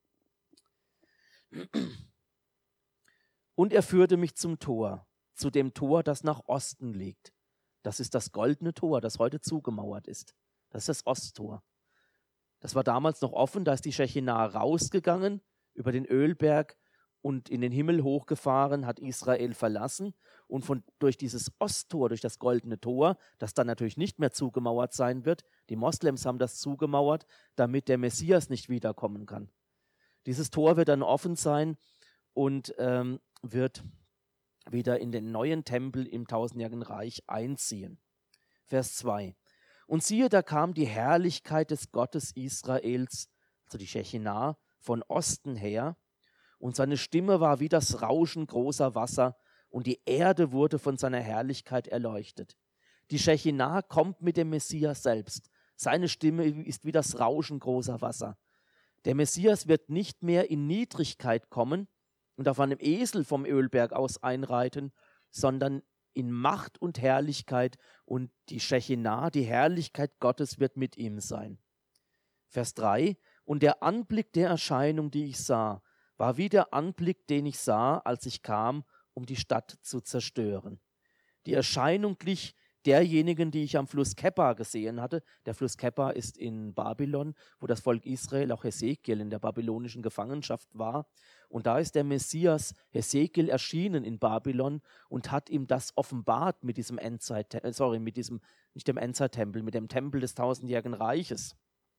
Und er führte mich zum Tor, zu dem Tor, das nach Osten liegt. Das ist das goldene Tor, das heute zugemauert ist. Das ist das Osttor. Das war damals noch offen, da ist die Schechinah rausgegangen über den Ölberg und in den Himmel hochgefahren, hat Israel verlassen und von, durch dieses Osttor, durch das goldene Tor, das dann natürlich nicht mehr zugemauert sein wird, die Moslems haben das zugemauert, damit der Messias nicht wiederkommen kann. Dieses Tor wird dann offen sein und ähm, wird wieder in den neuen Tempel im tausendjährigen Reich einziehen. Vers zwei. Und siehe, da kam die Herrlichkeit des Gottes Israels, also die Schechinah, von Osten her, und seine Stimme war wie das Rauschen großer Wasser, und die Erde wurde von seiner Herrlichkeit erleuchtet. Die Schechinah kommt mit dem Messias selbst. Seine Stimme ist wie das Rauschen großer Wasser. Der Messias wird nicht mehr in Niedrigkeit kommen und auf einem Esel vom Ölberg aus einreiten, sondern in Macht und Herrlichkeit, und die Schechinah, die Herrlichkeit Gottes, wird mit ihm sein. Vers drei. Und der Anblick der Erscheinung, die ich sah, war wie der Anblick, den ich sah, als ich kam, um die Stadt zu zerstören. Die Erscheinung glich derjenigen, die ich am Fluss Kebar gesehen hatte. Der Fluss Kebar ist in Babylon, wo das Volk Israel, auch Hesekiel, in der babylonischen Gefangenschaft war. Und da ist der Messias Hesekiel erschienen in Babylon und hat ihm das offenbart mit diesem Endzeit, sorry, mit diesem, nicht dem Endzeittempel, mit dem Tempel des tausendjährigen Reiches.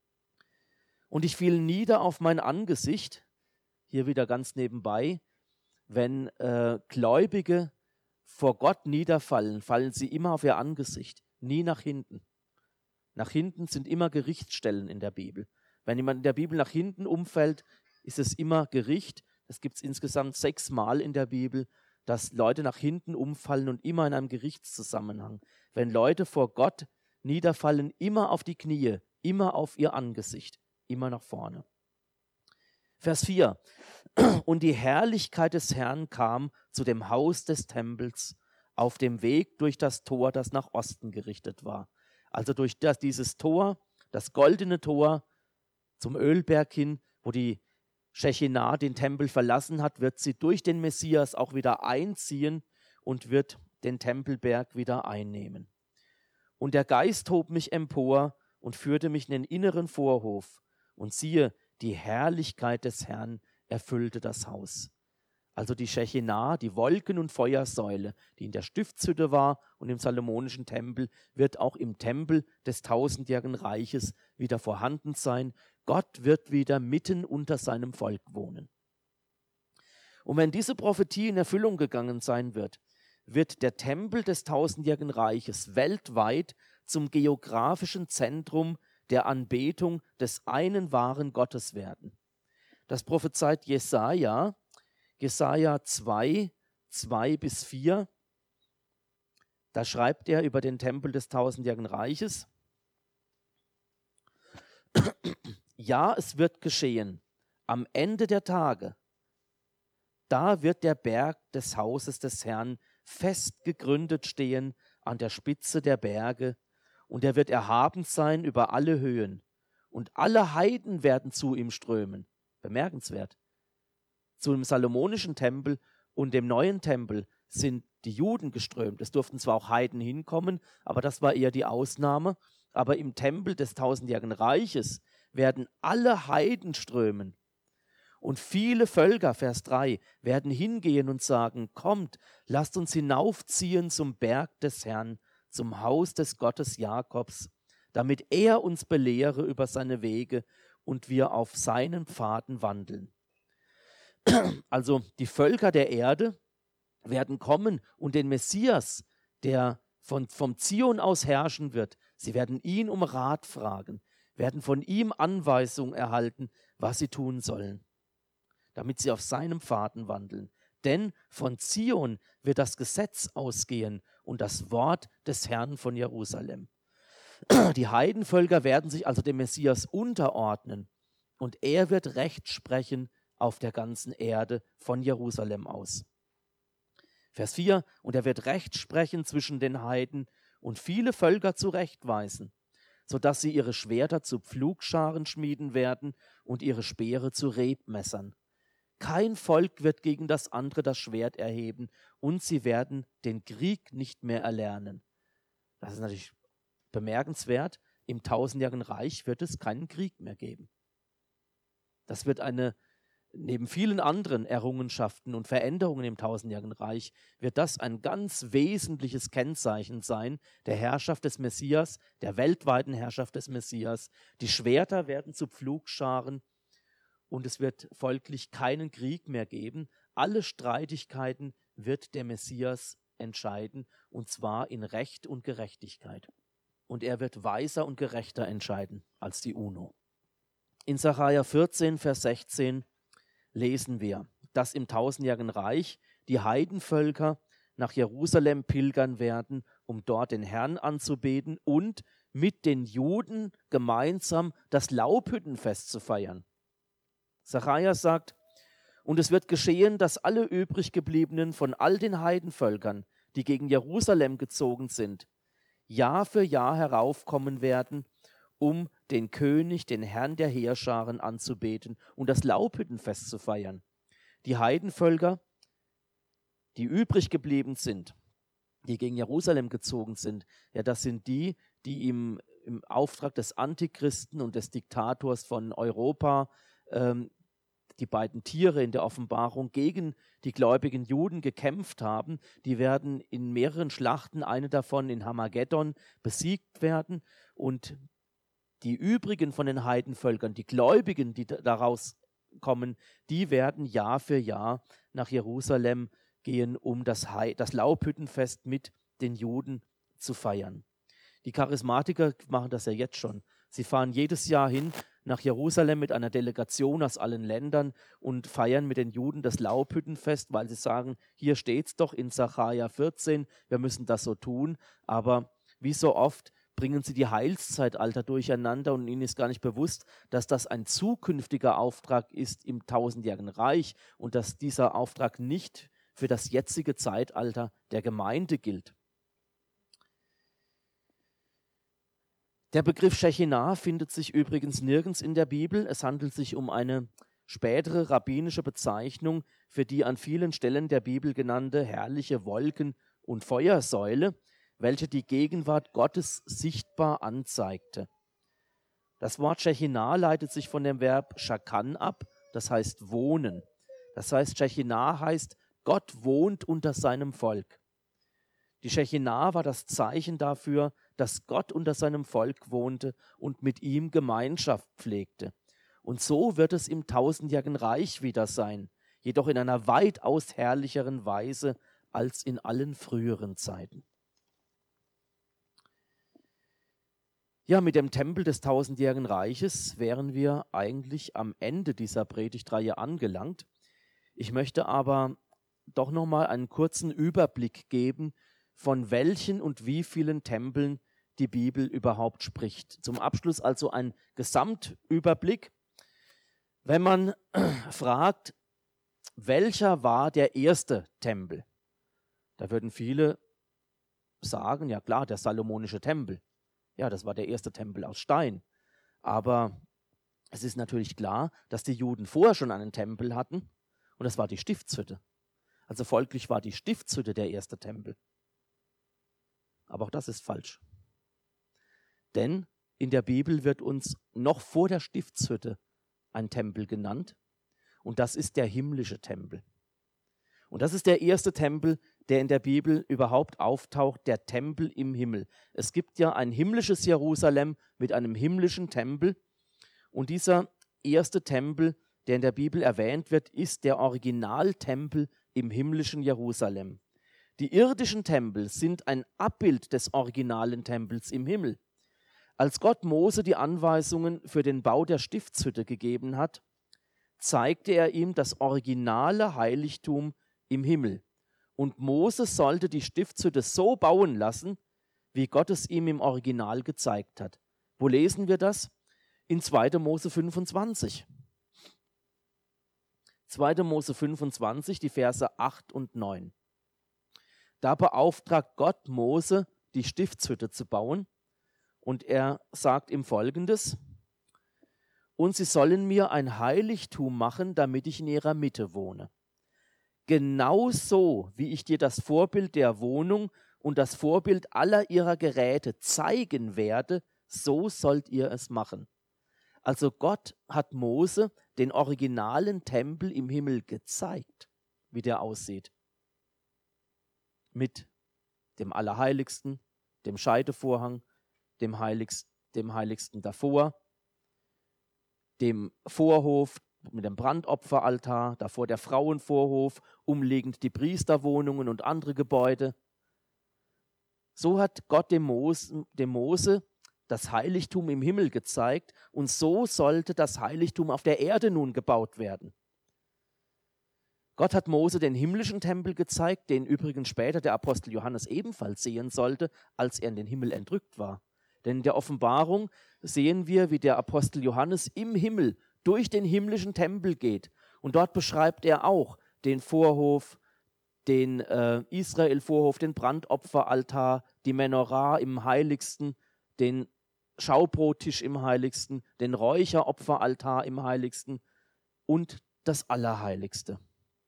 Und ich fiel nieder auf mein Angesicht, hier wieder ganz nebenbei, wenn äh, Gläubige vor Gott niederfallen, fallen sie immer auf ihr Angesicht, nie nach hinten. Nach hinten sind immer Gerichtsstellen in der Bibel. Wenn jemand in der Bibel nach hinten umfällt, ist es immer Gericht. Es gibt es insgesamt sechsmal in der Bibel, dass Leute nach hinten umfallen und immer in einem Gerichtszusammenhang. Wenn Leute vor Gott niederfallen, immer auf die Knie, immer auf ihr Angesicht, immer nach vorne. Vers vier. Und die Herrlichkeit des Herrn kam zu dem Haus des Tempels auf dem Weg durch das Tor, das nach Osten gerichtet war. Also durch das, dieses Tor, das goldene Tor zum Ölberg hin, wo die Schechinah den Tempel verlassen hat, wird sie durch den Messias auch wieder einziehen und wird den Tempelberg wieder einnehmen. Und der Geist hob mich empor und führte mich in den inneren Vorhof. Und siehe, die Herrlichkeit des Herrn erfüllte das Haus. Also die Schechinah, die Wolken- und Feuersäule, die in der Stiftshütte war und im Salomonischen Tempel, wird auch im Tempel des tausendjährigen Reiches wieder vorhanden sein. Gott wird wieder mitten unter seinem Volk wohnen. Und wenn diese Prophetie in Erfüllung gegangen sein wird, wird der Tempel des tausendjährigen Reiches weltweit zum geografischen Zentrum der Anbetung des einen wahren Gottes werden. Das prophezeit Jesaja, Jesaja zwei, zwei bis vier. Da schreibt er über den Tempel des tausendjährigen Reiches: Ja, es wird geschehen, am Ende der Tage, da wird der Berg des Hauses des Herrn fest gegründet stehen an der Spitze der Berge, und er wird erhaben sein über alle Höhen, und alle Heiden werden zu ihm strömen. Bemerkenswert. Zu dem Salomonischen Tempel und dem neuen Tempel sind die Juden geströmt. Es durften zwar auch Heiden hinkommen, aber das war eher die Ausnahme. Aber im Tempel des tausendjährigen Reiches werden alle Heiden strömen. Und viele Völker, Vers drei, werden hingehen und sagen: Kommt, lasst uns hinaufziehen zum Berg des Herrn, zum Haus des Gottes Jakobs, damit er uns belehre über seine Wege und wir auf seinen Pfaden wandeln. Also die Völker der Erde werden kommen und den Messias, der von, vom Zion aus herrschen wird, sie werden ihn um Rat fragen, werden von ihm Anweisungen erhalten, was sie tun sollen, damit sie auf seinem Pfaden wandeln. Denn von Zion wird das Gesetz ausgehen und das Wort des Herrn von Jerusalem. Die Heidenvölker werden sich also dem Messias unterordnen und er wird Recht sprechen auf der ganzen Erde von Jerusalem aus. Vers vier, und er wird Recht sprechen zwischen den Heiden und viele Völker zurechtweisen, sodass sie ihre Schwerter zu Pflugscharen schmieden werden und ihre Speere zu Rebmessern. Kein Volk wird gegen das andere das Schwert erheben und sie werden den Krieg nicht mehr erlernen. Das ist natürlich bemerkenswert. Im tausendjährigen Reich wird es keinen Krieg mehr geben. Das wird eine neben vielen anderen Errungenschaften und Veränderungen im tausendjährigen Reich wird das ein ganz wesentliches Kennzeichen sein der Herrschaft des Messias, der weltweiten Herrschaft des Messias. Die Schwerter werden zu Pflugscharen und es wird folglich keinen Krieg mehr geben. Alle Streitigkeiten wird der Messias entscheiden, und zwar in Recht und Gerechtigkeit. Und er wird weiser und gerechter entscheiden als die UNO. In Sacharja vierzehn, Vers sechzehn lesen wir, dass im tausendjährigen Reich die Heidenvölker nach Jerusalem pilgern werden, um dort den Herrn anzubeten und mit den Juden gemeinsam das Laubhüttenfest zu feiern. Sacharja sagt, und es wird geschehen, dass alle übrig gebliebenen von all den Heidenvölkern, die gegen Jerusalem gezogen sind, Jahr für Jahr heraufkommen werden, um den König, den Herrn der Heerscharen anzubeten und das Laubhüttenfest zu feiern. Die Heidenvölker, die übrig geblieben sind, die gegen Jerusalem gezogen sind, ja, das sind die, die im, im Auftrag des Antichristen und des Diktators von Europa, ähm, die beiden Tiere in der Offenbarung, gegen die gläubigen Juden gekämpft haben. Die werden in mehreren Schlachten, eine davon in Hamageddon, besiegt werden, und die übrigen von den Heidenvölkern, die Gläubigen, die daraus kommen, die werden Jahr für Jahr nach Jerusalem gehen, um das, He- das Laubhüttenfest mit den Juden zu feiern. Die Charismatiker machen das ja jetzt schon. Sie fahren jedes Jahr hin nach Jerusalem mit einer Delegation aus allen Ländern und feiern mit den Juden das Laubhüttenfest, weil sie sagen, hier steht's doch in Sacharja vierzehn, wir müssen das so tun. Aber wie so oft bringen sie die Heilszeitalter durcheinander und ihnen ist gar nicht bewusst, dass das ein zukünftiger Auftrag ist im tausendjährigen Reich und dass dieser Auftrag nicht für das jetzige Zeitalter der Gemeinde gilt. Der Begriff Shechinah findet sich übrigens nirgends in der Bibel. Es handelt sich um eine spätere rabbinische Bezeichnung für die an vielen Stellen der Bibel genannte herrliche Wolken- und Feuersäule, welche die Gegenwart Gottes sichtbar anzeigte. Das Wort Shechinah leitet sich von dem Verb Shakan ab, das heißt wohnen. Das heißt, Shechinah heißt, Gott wohnt unter seinem Volk. Die Shechinah war das Zeichen dafür, dass Gott unter seinem Volk wohnte und mit ihm Gemeinschaft pflegte. Und so wird es im tausendjährigen Reich wieder sein, jedoch in einer weitaus herrlicheren Weise als in allen früheren Zeiten. Ja, mit dem Tempel des tausendjährigen Reiches wären wir eigentlich am Ende dieser Predigtreihe angelangt. Ich möchte aber doch nochmal einen kurzen Überblick geben, von welchen und wie vielen Tempeln die Bibel überhaupt spricht. Zum Abschluss also ein Gesamtüberblick. Wenn man fragt, welcher war der erste Tempel? Da würden viele sagen, ja klar, der salomonische Tempel. Ja, das war der erste Tempel aus Stein. Aber es ist natürlich klar, dass die Juden vorher schon einen Tempel hatten und das war die Stiftshütte. Also folglich war die Stiftshütte der erste Tempel. Aber auch das ist falsch. Denn in der Bibel wird uns noch vor der Stiftshütte ein Tempel genannt und das ist der himmlische Tempel. Und das ist der erste Tempel, der in der Bibel überhaupt auftaucht, der Tempel im Himmel. Es gibt ja ein himmlisches Jerusalem mit einem himmlischen Tempel und dieser erste Tempel, der in der Bibel erwähnt wird, ist der Originaltempel im himmlischen Jerusalem. Die irdischen Tempel sind ein Abbild des originalen Tempels im Himmel. Als Gott Mose die Anweisungen für den Bau der Stiftshütte gegeben hat, zeigte er ihm das originale Heiligtum im Himmel. Und Mose sollte die Stiftshütte so bauen lassen, wie Gott es ihm im Original gezeigt hat. Wo lesen wir das? In zweiter Mose fünfundzwanzig. zweiter Mose fünfundzwanzig, die Verse acht und neun. Da beauftragt Gott Mose, die Stiftshütte zu bauen. Und er sagt ihm Folgendes: Und sie sollen mir ein Heiligtum machen, damit ich in ihrer Mitte wohne. Genauso wie ich dir das Vorbild der Wohnung und das Vorbild aller ihrer Geräte zeigen werde, so sollt ihr es machen. Also Gott hat Mose den originalen Tempel im Himmel gezeigt, wie der aussieht. Mit dem Allerheiligsten, dem Scheidevorhang, dem Heiligsten, dem Heiligsten davor, dem Vorhof mit dem Brandopferaltar, davor der Frauenvorhof, umliegend die Priesterwohnungen und andere Gebäude. So hat Gott dem Mose, dem Mose das Heiligtum im Himmel gezeigt und so sollte das Heiligtum auf der Erde nun gebaut werden. Gott hat Mose den himmlischen Tempel gezeigt, den übrigens später der Apostel Johannes ebenfalls sehen sollte, als er in den Himmel entrückt war. Denn in der Offenbarung sehen wir, wie der Apostel Johannes im Himmel durch den himmlischen Tempel geht. Und dort beschreibt er auch den Vorhof, den äh, Israel-Vorhof, den Brandopferaltar, die Menorah im Heiligsten, den Schaubrottisch im Heiligsten, den Räucheropferaltar im Heiligsten und das Allerheiligste.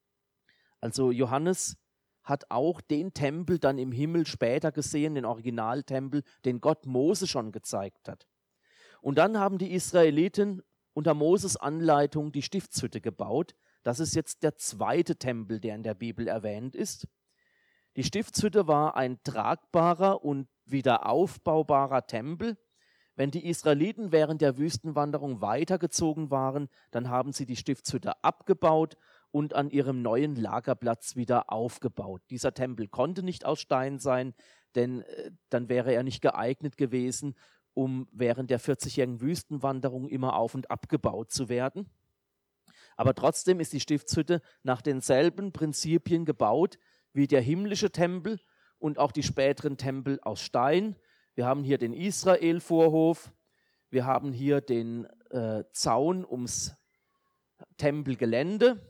Also Johannes hat auch den Tempel dann im Himmel später gesehen, den Originaltempel, den Gott Mose schon gezeigt hat. Und dann haben die Israeliten unter Moses Anleitung die Stiftshütte gebaut. Das ist jetzt der zweite Tempel, der in der Bibel erwähnt ist. Die Stiftshütte war ein tragbarer und wieder aufbaubarer Tempel. Wenn die Israeliten während der Wüstenwanderung weitergezogen waren, dann haben sie die Stiftshütte abgebaut und an ihrem neuen Lagerplatz wieder aufgebaut. Dieser Tempel konnte nicht aus Stein sein, denn äh, dann wäre er nicht geeignet gewesen, um während der vierzigjährigen Wüstenwanderung immer auf- und abgebaut zu werden. Aber trotzdem ist die Stiftshütte nach denselben Prinzipien gebaut wie der himmlische Tempel und auch die späteren Tempel aus Stein. Wir haben hier den Israel-Vorhof, wir haben hier den äh, Zaun ums Tempelgelände,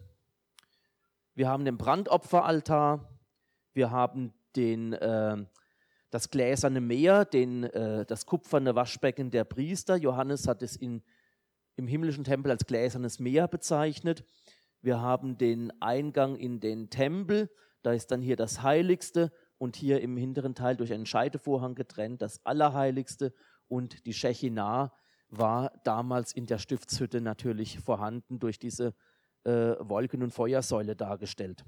wir haben den Brandopferaltar, wir haben den, äh, das gläserne Meer, den, äh, das kupferne Waschbecken der Priester. Johannes hat es in, im himmlischen Tempel als gläsernes Meer bezeichnet. Wir haben den Eingang in den Tempel, da ist dann hier das Heiligste und hier im hinteren Teil durch einen Scheidevorhang getrennt das Allerheiligste und die Schechinah war damals in der Stiftshütte natürlich vorhanden, durch diese äh, Wolken- und Feuersäule dargestellt.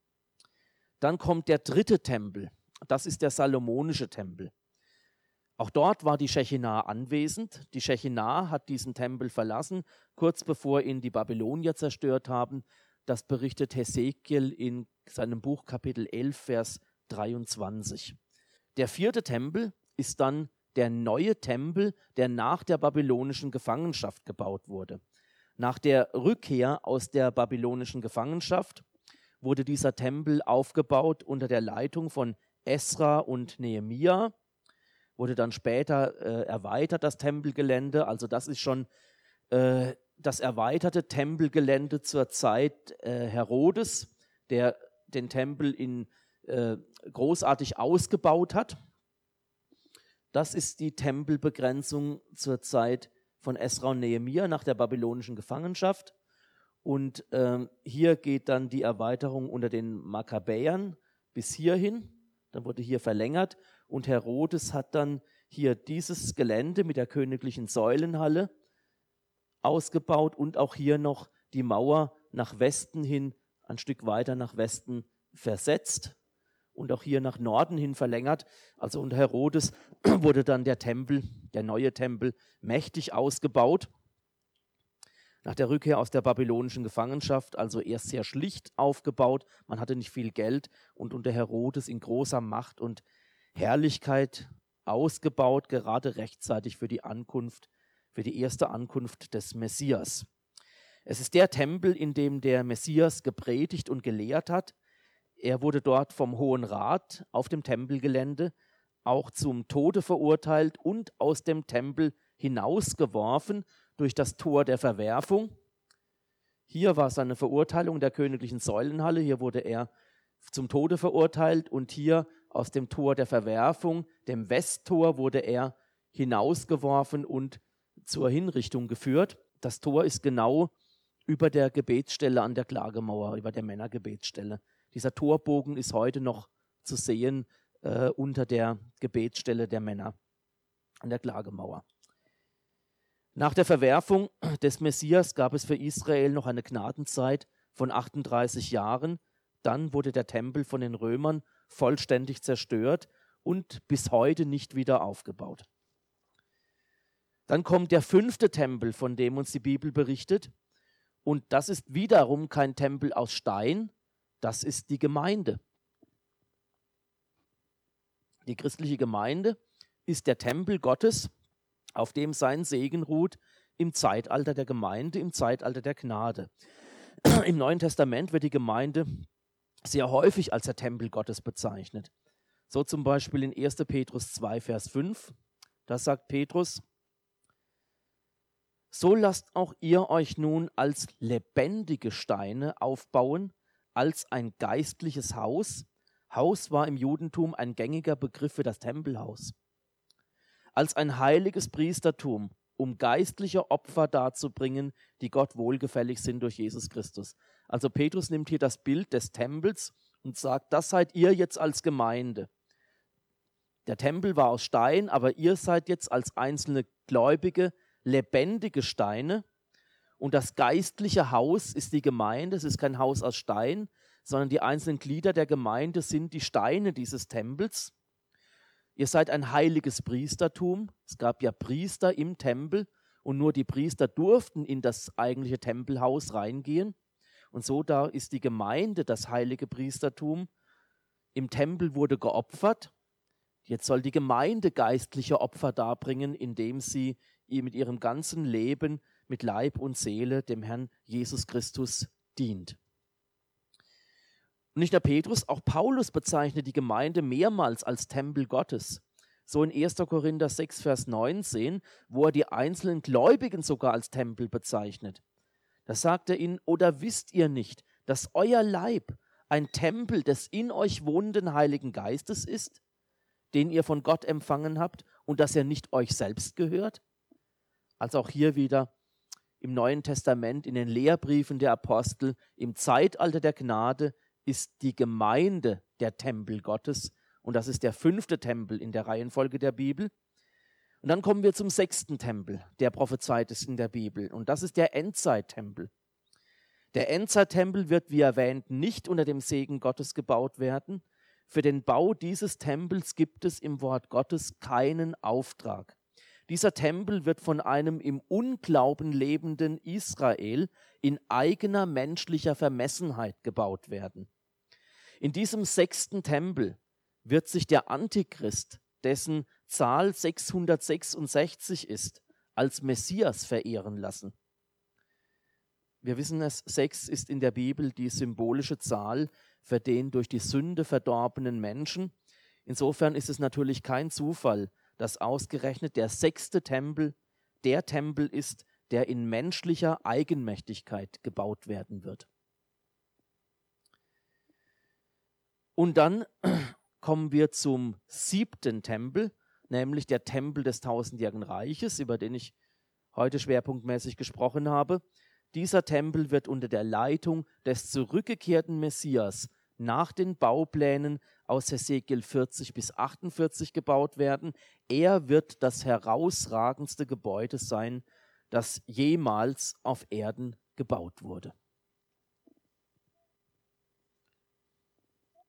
Dann kommt der dritte Tempel, das ist der salomonische Tempel. Auch dort war die Schechinah anwesend. Die Schechinah hat diesen Tempel verlassen, kurz bevor ihn die Babylonier zerstört haben. Das berichtet Hesekiel in seinem Buch Kapitel elf, Vers dreiundzwanzig. Der vierte Tempel ist dann der neue Tempel, der nach der babylonischen Gefangenschaft gebaut wurde. Nach der Rückkehr aus der babylonischen Gefangenschaft wurde dieser Tempel aufgebaut unter der Leitung von Esra und Nehemia, wurde dann später äh, erweitert, das Tempelgelände. Also das ist schon äh, das erweiterte Tempelgelände zur Zeit äh, Herodes, der den Tempel in, äh, großartig ausgebaut hat. Das ist die Tempelbegrenzung zur Zeit von Esra und Nehemia nach der babylonischen Gefangenschaft. Und ähm, hier geht dann die Erweiterung unter den Makkabäern bis hierhin. Dann wurde hier verlängert und Herodes hat dann hier dieses Gelände mit der königlichen Säulenhalle ausgebaut und auch hier noch die Mauer nach Westen hin, ein Stück weiter nach Westen versetzt und auch hier nach Norden hin verlängert. Also unter Herodes wurde dann der Tempel, der neue Tempel, mächtig ausgebaut. Nach der Rückkehr aus der babylonischen Gefangenschaft, also erst sehr schlicht aufgebaut, man hatte nicht viel Geld und unter Herodes in großer Macht und Herrlichkeit ausgebaut, gerade rechtzeitig für die Ankunft, für die erste Ankunft des Messias. Es ist der Tempel, in dem der Messias gepredigt und gelehrt hat. Er wurde dort vom Hohen Rat auf dem Tempelgelände auch zum Tode verurteilt und aus dem Tempel hinausgeworfen durch das Tor der Verwerfung. Hier war seine Verurteilung in der königlichen Säulenhalle. Hier wurde er zum Tode verurteilt und hier aus dem Tor der Verwerfung, dem Westtor, wurde er hinausgeworfen und zur Hinrichtung geführt. Das Tor ist genau über der Gebetsstelle an der Klagemauer, über der Männergebetsstelle. Dieser Torbogen ist heute noch zu sehen äh, unter der Gebetsstelle der Männer an der Klagemauer. Nach der Verwerfung des Messias gab es für Israel noch eine Gnadenzeit von achtunddreißig Jahren. Dann wurde der Tempel von den Römern vollständig zerstört und bis heute nicht wieder aufgebaut. Dann kommt der fünfte Tempel, von dem uns die Bibel berichtet. Und das ist wiederum kein Tempel aus Stein, das ist die Gemeinde. Die christliche Gemeinde ist der Tempel Gottes, auf dem sein Segen ruht im Zeitalter der Gemeinde, im Zeitalter der Gnade. Im Neuen Testament wird die Gemeinde sehr häufig als der Tempel Gottes bezeichnet. So zum Beispiel in erster Petrus zwei, Vers fünf. Da sagt Petrus: So lasst auch ihr euch nun als lebendige Steine aufbauen, als ein geistliches Haus. Haus war im Judentum ein gängiger Begriff für das Tempelhaus. Als ein heiliges Priestertum, um geistliche Opfer darzubringen, die Gott wohlgefällig sind durch Jesus Christus. Also Petrus nimmt hier das Bild des Tempels und sagt, das seid ihr jetzt als Gemeinde. Der Tempel war aus Stein, aber ihr seid jetzt als einzelne Gläubige lebendige Steine. Und das geistliche Haus ist die Gemeinde. Es ist kein Haus aus Stein, sondern die einzelnen Glieder der Gemeinde sind die Steine dieses Tempels. Ihr seid ein heiliges Priestertum. Es gab ja Priester im Tempel und nur die Priester durften in das eigentliche Tempelhaus reingehen. Und so da ist die Gemeinde das heilige Priestertum. Im Tempel wurde geopfert. Jetzt soll die Gemeinde geistliche Opfer darbringen, indem sie mit ihrem ganzen Leben mit Leib und Seele dem Herrn Jesus Christus dient. Und nicht nur Petrus, auch Paulus bezeichnet die Gemeinde mehrmals als Tempel Gottes. So in erster Korinther sechs, Vers neunzehn, wo er die einzelnen Gläubigen sogar als Tempel bezeichnet. Da sagt er ihnen: Oder wisst ihr nicht, dass euer Leib ein Tempel des in euch wohnenden Heiligen Geistes ist, den ihr von Gott empfangen habt und dass er nicht euch selbst gehört? Also auch hier wieder im Neuen Testament, in den Lehrbriefen der Apostel, im Zeitalter der Gnade ist die Gemeinde der Tempel Gottes und das ist der fünfte Tempel in der Reihenfolge der Bibel. Und dann kommen wir zum sechsten Tempel, der prophezeit ist in der Bibel, und das ist der Endzeittempel. Der Endzeittempel wird, wie erwähnt, nicht unter dem Segen Gottes gebaut werden. Für den Bau dieses Tempels gibt es im Wort Gottes keinen Auftrag. Dieser Tempel wird von einem im Unglauben lebenden Israel in eigener menschlicher Vermessenheit gebaut werden. In diesem sechsten Tempel wird sich der Antichrist, dessen Zahl sechshundertsechsundsechzig ist, als Messias verehren lassen. Wir wissen es, sechs ist in der Bibel die symbolische Zahl für den durch die Sünde verdorbenen Menschen. Insofern ist es natürlich kein Zufall, dass ausgerechnet der sechste Tempel der Tempel ist, der in menschlicher Eigenmächtigkeit gebaut werden wird. Und dann kommen wir zum siebten Tempel, nämlich der Tempel des tausendjährigen Reiches, über den ich heute schwerpunktmäßig gesprochen habe. Dieser Tempel wird unter der Leitung des zurückgekehrten Messias nach den Bauplänen aus Hesekiel vierzig bis achtundvierzig gebaut werden. Er wird das herausragendste Gebäude sein, das jemals auf Erden gebaut wurde.